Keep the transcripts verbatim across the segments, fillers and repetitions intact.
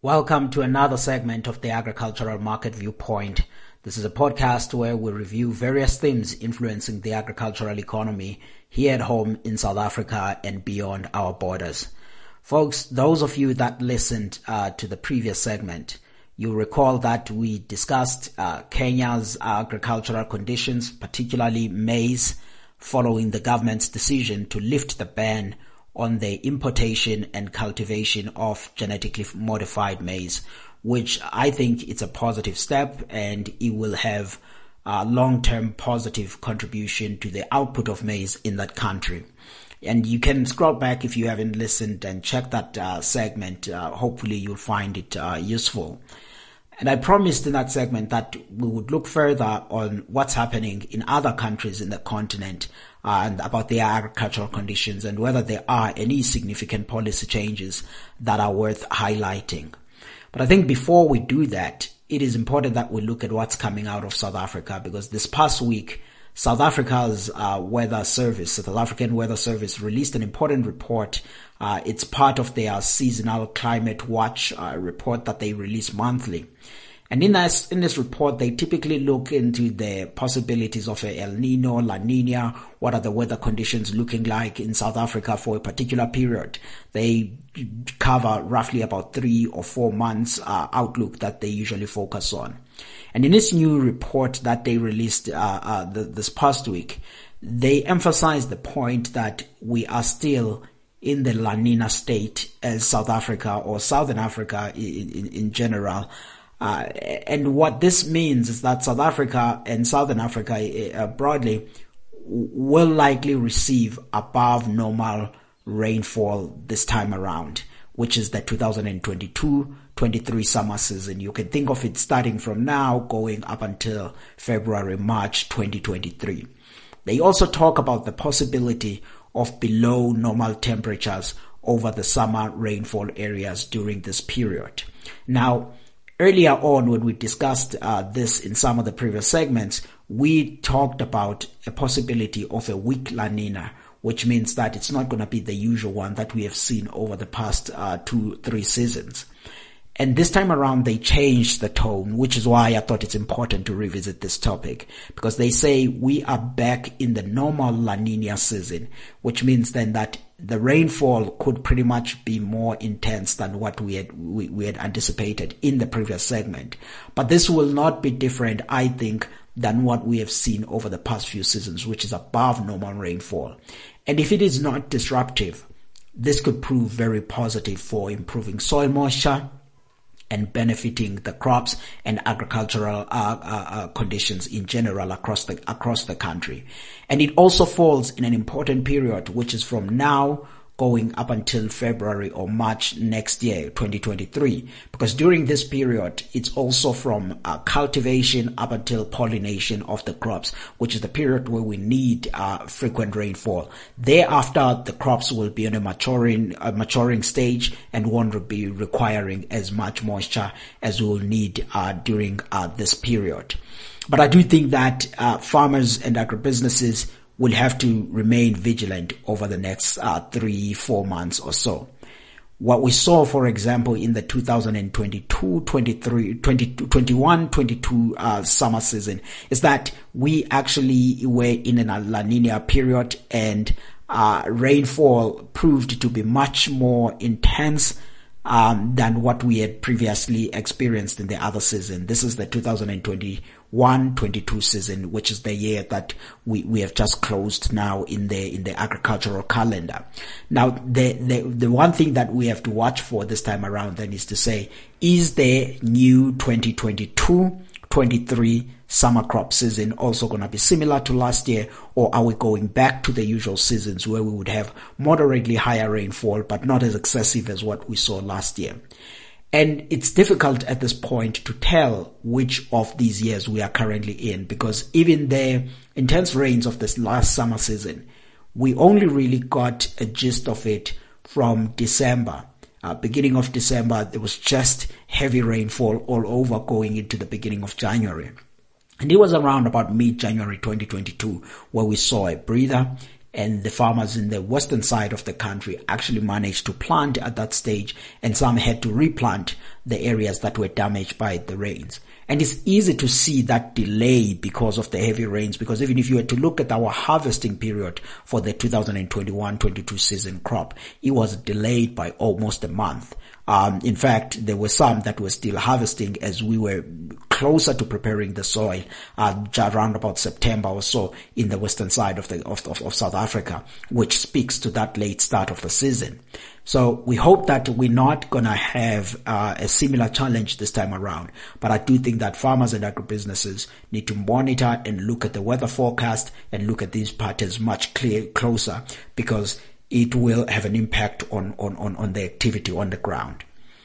Welcome to another segment of the Agricultural Market Viewpoint. This is a podcast where we review various themes influencing the agricultural economy here at home in South Africa and beyond our borders. Folks, those of you that listened uh, to the previous segment, you recall that we discussed uh, Kenya's agricultural conditions, particularly maize, following the government's decision to lift the ban on the importation and cultivation of genetically modified maize, which I think it's a positive step and it will have a long-term positive contribution to the output of maize in that country. And you can scroll back if you haven't listened and check that uh, segment. Uh, hopefully you'll find it uh, useful. And I promised in that segment that we would look further on what's happening in other countries in the continent uh, and about their agricultural conditions and whether there are any significant policy changes that are worth highlighting. But I think before we do that, it is important that we look at what's coming out of South Africa, because this past week, South Africa's uh, weather service, South African Weather Service, released an important report. Uh, it's part of their seasonal climate watch uh, report that they release monthly. And in this, in this report, they typically look into the possibilities of a El Nino, La Nina. What are the weather conditions looking like in South Africa for a particular period? They cover roughly about three or four months uh, outlook that they usually focus on. And in this new report that they released uh, uh, the, this past week, they emphasize the point that we are still in the La Nina state as South Africa or Southern Africa in, in, in general. Uh, and what this means is that South Africa and Southern Africa uh, broadly will likely receive above normal rainfall this time around, which is the two thousand twenty-two twenty-three summer season. You can think of it starting from now going up until February, March twenty twenty-three. They also talk about the possibility of below normal temperatures over the summer rainfall areas during this period. Now, earlier on when we discussed uh, this in some of the previous segments, we talked about a possibility of a weak La Nina, which means that it's not going to be the usual one that we have seen over the past uh, two, three seasons. And this time around, they changed the tone, which is why I thought it's important to revisit this topic, because they say we are back in the normal La Nina season, which means then that the rainfall could pretty much be more intense than what we had we, we had anticipated in the previous segment. But this will not be different, I think, than what we have seen over the past few seasons, which is above normal rainfall. And if it is not disruptive, this could prove very positive for improving soil moisture and benefiting the crops and agricultural uh, uh, uh, conditions in general across the across the country. And it also falls in an important period, which is from now going up until February or March next year, twenty twenty-three, because during this period, it's also from uh, cultivation up until pollination of the crops, which is the period where we need uh, frequent rainfall. Thereafter, the crops will be in a maturing, uh, maturing stage and won't be requiring as much moisture as we will need uh, during uh, this period. But I do think that uh, farmers and agribusinesses will have to remain vigilant over the next uh, three, four months or so. What we saw, for example, in the two thousand twenty-two, twenty-three, twenty-one, twenty-two uh, summer season is that we actually were in a La Nina period, and uh, rainfall proved to be much more intense um, than what we had previously experienced in the other season. This is the two thousand twenty-one twenty-two season, which is the year that we, we have just closed now in the in the agricultural calendar. Now, the, the the one thing that we have to watch for this time around then is to say, is the new twenty twenty-two twenty-three summer crop season also going to be similar to last year, or are we going back to the usual seasons where we would have moderately higher rainfall but not as excessive as what we saw last year? And it's difficult at this point to tell which of these years we are currently in, because even the intense rains of this last summer season, we only really got a gist of it from December. Uh, beginning of December, there was just heavy rainfall all over going into the beginning of January. And it was around about mid-January twenty twenty-two where we saw a breather. and the farmers in the western side of the country actually managed to plant at that stage, and some had to replant the areas that were damaged by the rains. And it's easy to see that delay because of the heavy rains, because even if you were to look at our harvesting period for the two thousand twenty-one twenty-two season crop, it was delayed by almost a month. Um, in fact, there were some that were still harvesting as we were closer to preparing the soil, uh, around about September or so in the western side of the, of, of, of South Africa, which speaks to that late start of the season. So we hope that we're not gonna have, uh, a similar challenge this time around. But I do think that farmers and agribusinesses need to monitor and look at the weather forecast and look at these patterns much clear, closer, because it will have an impact on, on, on, on the activity on the ground.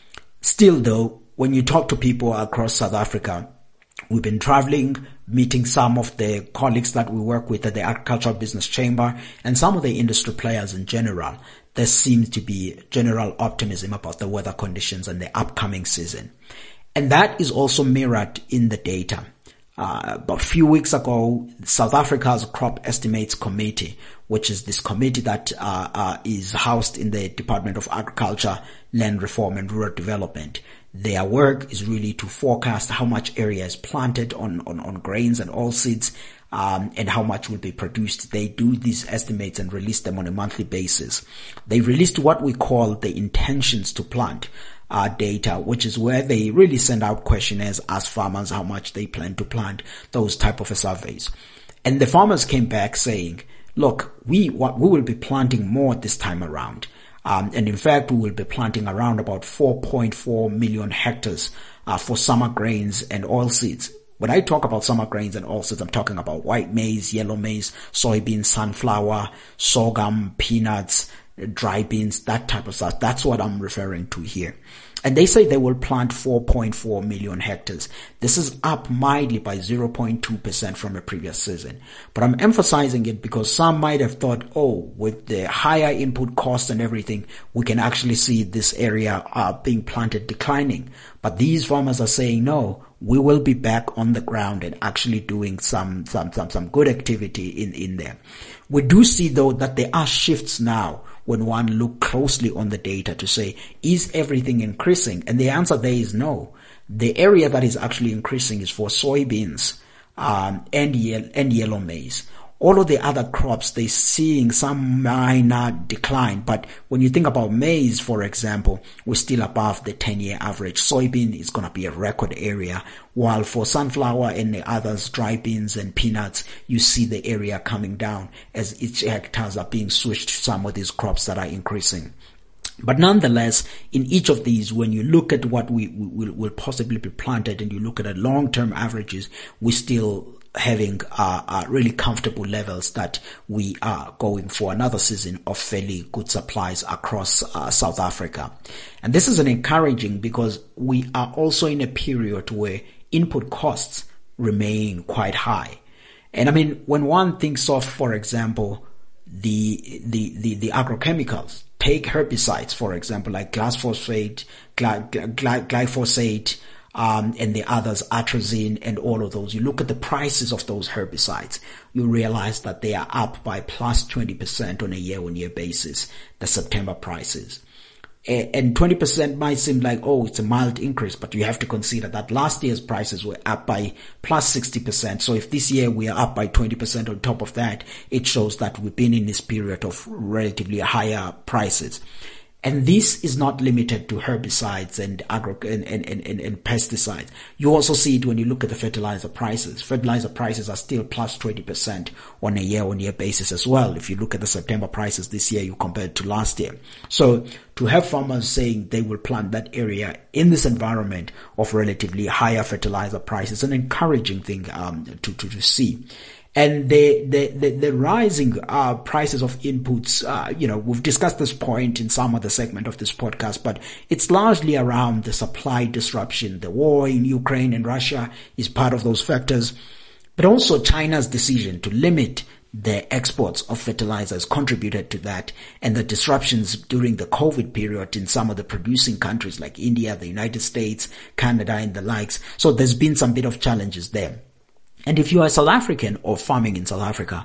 Still though, when you talk to people across South Africa, we've been traveling, meeting some of the colleagues that we work with at the Agricultural Business Chamber and some of the industry players in general. There seems to be general optimism about the weather conditions and the upcoming season. And that is also mirrored in the data. Uh, about a few weeks ago, South Africa's Crop Estimates Committee, which is this committee that uh, uh, is housed in the Department of Agriculture, Land Reform and Rural Development. Their work is really to forecast how much area is planted on, on, on grains and oilseeds, um, and how much will be produced. They do these estimates and release them on a monthly basis. They released what we call the intentions to plant uh, data, which is where they really send out questionnaires, ask farmers how much they plan to plant, those type of surveys. And the farmers came back saying, look, we, what, we will be planting more this time around. Um, and in fact, we will be planting around about four point four million hectares uh, for summer grains and oilseeds. When I talk about summer grains and oilseeds, I'm talking about white maize, yellow maize, soybeans, sunflower, sorghum, peanuts, dry beans, that type of stuff. That's what I'm referring to here. And they say they will plant four point four million hectares. This is up mildly by zero point two percent from a previous season. But I'm emphasizing it because some might have thought, oh, with the higher input costs and everything, we can actually see this area uh, being planted declining. But these farmers are saying, no, we will be back on the ground and actually doing some, some, some, some good activity in, in there. We do see though that there are shifts now when one look closely on the data to say, is everything increasing? And the answer there is no. The area that is actually increasing is for soybeans, um, and, ye- and yellow maize. All of the other crops, they're seeing some minor decline. But when you think about maize, for example, we're still above the ten-year average. Soybean is going to be a record area. While for sunflower and the others, dry beans and peanuts, you see the area coming down as each hectares are being switched to some of these crops that are increasing. But nonetheless, in each of these, when you look at what we will, will possibly be planted and you look at the long-term averages, we still having uh, uh, really comfortable levels that we are going for another season of fairly good supplies across uh, South Africa. And this is an encouraging because we are also in a period where input costs remain quite high. And I mean, when one thinks of, for example, the the the, the agrochemicals, take herbicides, for example, like glyphosate, gly, gly, glyphosate, Um, and the others, atrazine and all of those. You look at the prices of those herbicides, you realize that they are up by plus twenty percent on a year-on-year basis, the September prices. And twenty percent might seem like, oh, it's a mild increase, but you have to consider that last year's prices were up by plus sixty percent. So if this year we are up by twenty percent on top of that, it shows that we've been in this period of relatively higher prices. And this is not limited to herbicides and agro and, and, and, and pesticides. You also see it when you look at the fertilizer prices. Fertilizer prices are still plus twenty percent on a year-on-year basis as well. If you look at the September prices this year, you compare it to last year. So to have farmers saying they will plant that area in this environment of relatively higher fertilizer prices is an encouraging thing um, to, to, to see. And the, the, the, the rising uh, prices of inputs, uh, you know, we've discussed this point in some other segment of this podcast, but it's largely around the supply disruption. The war in Ukraine and Russia is part of those factors, but also China's decision to limit the exports of fertilizers contributed to that, and the disruptions during the COVID period in some of the producing countries like India, the United States, Canada, and the likes. So there's been some bit of challenges there. And if you are South African or farming in South Africa,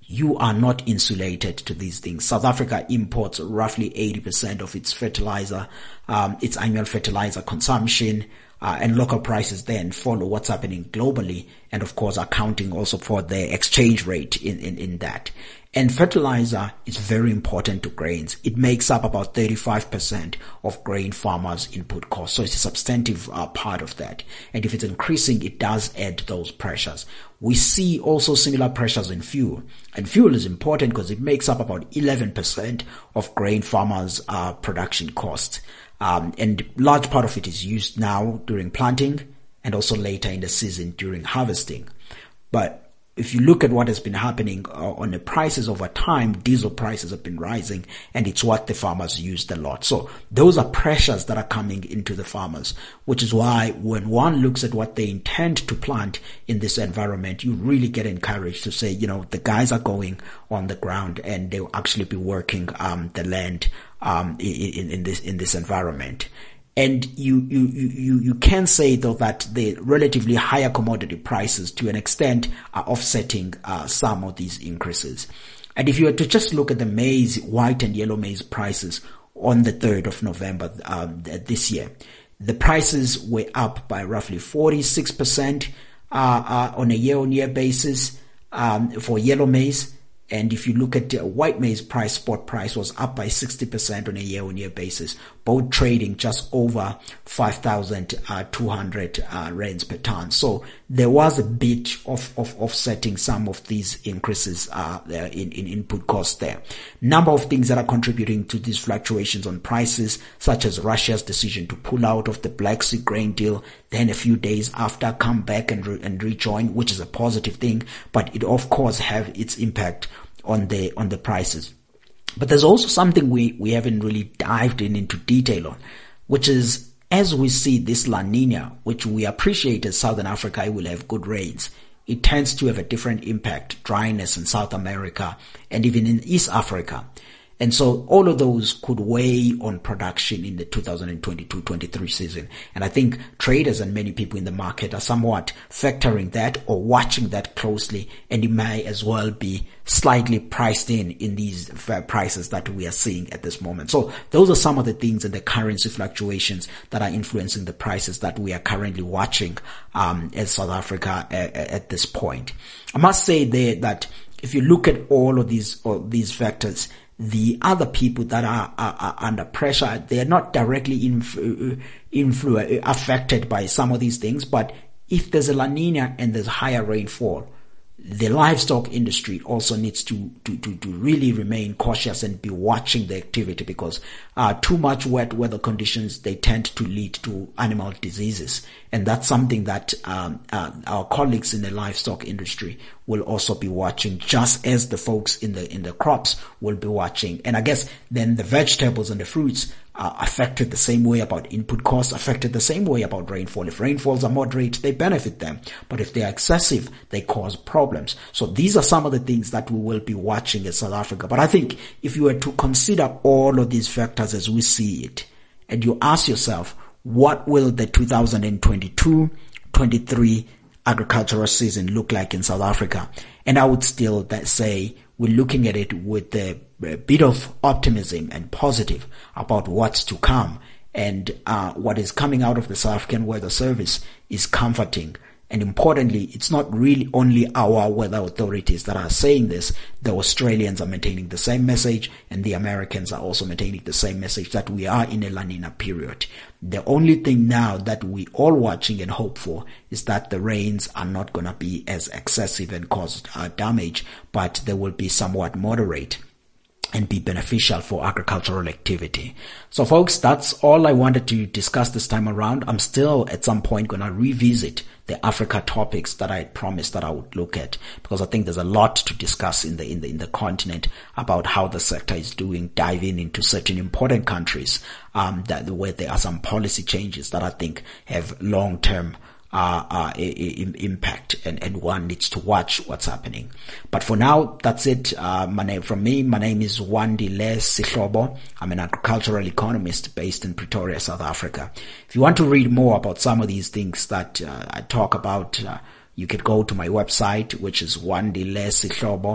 you are not insulated to these things. South Africa imports roughly eighty percent of its fertilizer, um, its annual fertilizer consumption, uh, and local prices then follow what's happening globally, and of course accounting also for the exchange rate in, in, in that. And fertilizer is very important to grains. It makes up about thirty-five percent of grain farmers' input costs. So it's a substantive uh, part of that. And if it's increasing, it does add those pressures. We see also similar pressures in fuel. And fuel is important because it makes up about eleven percent of grain farmers' uh, production costs. Um, and large part of it is used now during planting and also later in the season during harvesting. But if you look at what has been happening uh, on the prices over time, diesel prices have been rising, and it's what the farmers used a lot. So those are pressures that are coming into the farmers, which is why when one looks at what they intend to plant in this environment, you really get encouraged to say, you know, the guys are going on the ground and they'll actually be working um, the land um, in, in this in this environment. And you, you, you, you can say though that the relatively higher commodity prices to an extent are offsetting, uh, some of these increases. And if you were to just look at the maize, white and yellow maize prices on the third of November, um, this year, the prices were up by roughly forty-six percent, uh, uh, on a year on year basis, um, for yellow maize. And if you look at the white maize price, spot price was up by sixty percent on a year-on-year basis, both trading just over five thousand two hundred uh, rands per ton. So there was a bit of, of offsetting some of these increases uh, in, in input costs there. Number of things that are contributing to these fluctuations on prices, such as Russia's decision to pull out of the Black Sea grain deal, then a few days after come back and, re- and rejoin, which is a positive thing, but it of course have its impact on the on the prices. But there's also something we, we haven't really dived in into detail on, which is as we see this La Nina, which we appreciate as Southern Africa, it will have good rains. It tends to have a different impact, dryness in South America and even in East Africa. And so all of those could weigh on production in the two thousand twenty-two twenty-three season. And I think traders and many people in the market are somewhat factoring that or watching that closely, and it may as well be slightly priced in in these prices that we are seeing at this moment. So those are some of the things and the currency fluctuations that are influencing the prices that we are currently watching um as South Africa at, at this point. I must say there that if you look at all of these all these factors, the other people that are, are, are under pressure, they are not directly influ- influ- affected by some of these things, but if there's a La Nina and there's higher rainfall, the livestock industry also needs to, to, to, to really remain cautious and be watching the activity, because uh, too much wet weather conditions, they tend to lead to animal diseases. And that's something that um, uh, our colleagues in the livestock industry will also be watching, just as the folks in the in the crops will be watching. And I guess then the vegetables and the fruits are affected the same way about input costs, affected the same way about rainfall. If rainfalls are moderate, they benefit them. But if they are excessive, they cause problems. So these are some of the things that we will be watching in South Africa. But I think if you were to consider all of these factors as we see it, and you ask yourself, what will the two thousand twenty-two twenty-three agricultural season look like in South Africa? And I would still say we're looking at it with a, a bit of optimism and positive about what's to come. And uh, what is coming out of the South African Weather Service is comforting. And importantly, it's not really only our weather authorities that are saying this. The Australians are maintaining the same message, and the Americans are also maintaining the same message, that we are in a La Nina period. The only thing now that we all watching and hope for is that the rains are not going to be as excessive and cause uh, damage, but they will be somewhat moderate and be beneficial for agricultural activity. So folks, that's all I wanted to discuss this time around. I'm still at some point going to revisit the Africa topics that I promised that I would look at, because I think there's a lot to discuss in the in the in the continent about how the sector is doing, diving into certain important countries um that where there are some policy changes that I think have long-term Uh, uh, impact, and, and one needs to watch what's happening. But for now, that's it. Uh, my name, from me, my name is Wandile Sihlobo. I'm an agricultural economist based in Pretoria, South Africa. If you want to read more about some of these things that uh, I talk about, uh, you could go to my website, which is wandile sihlobo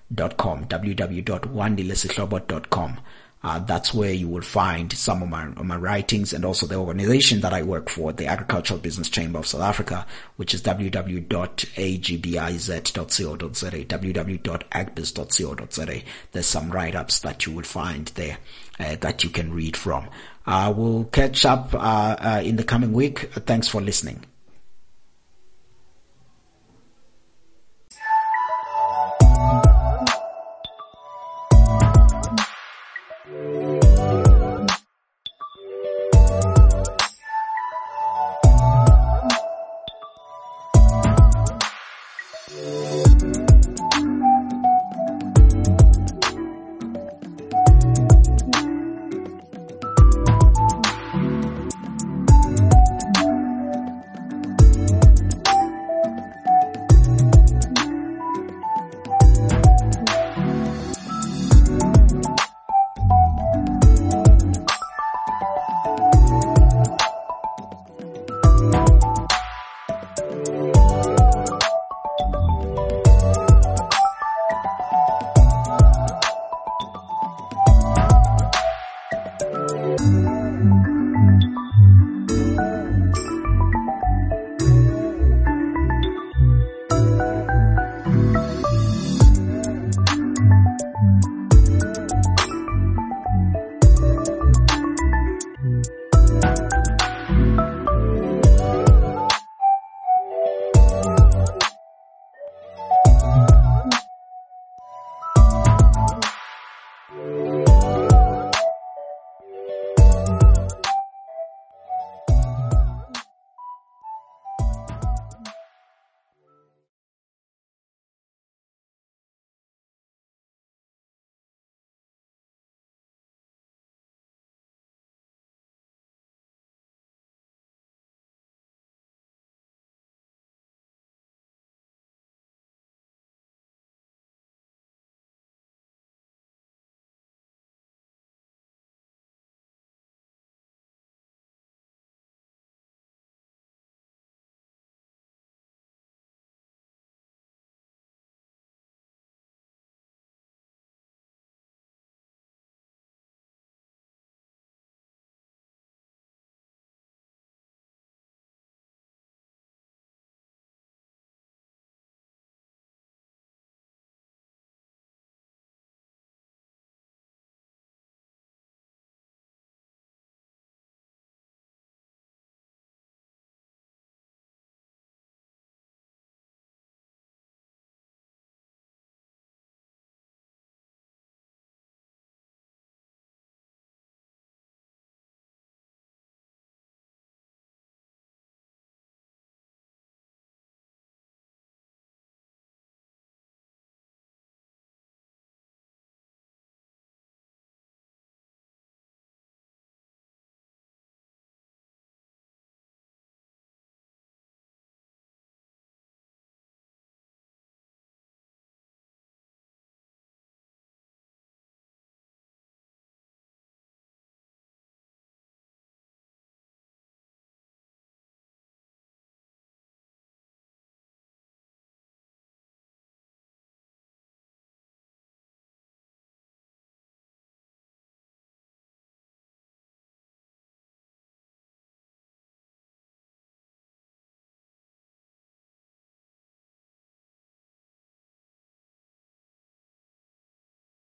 dot com, w w w dot wandile sihlobo dot com. Uh, that's where you will find some of my, of my writings, and also the organization that I work for, the Agricultural Business Chamber of South Africa, which is w w w dot a g b i z dot co dot za, w w w dot agbiz dot co dot za. There's some write-ups that you will find there uh, that you can read from. Uh, we'll catch up uh, uh, in the coming week. Uh, thanks for listening. you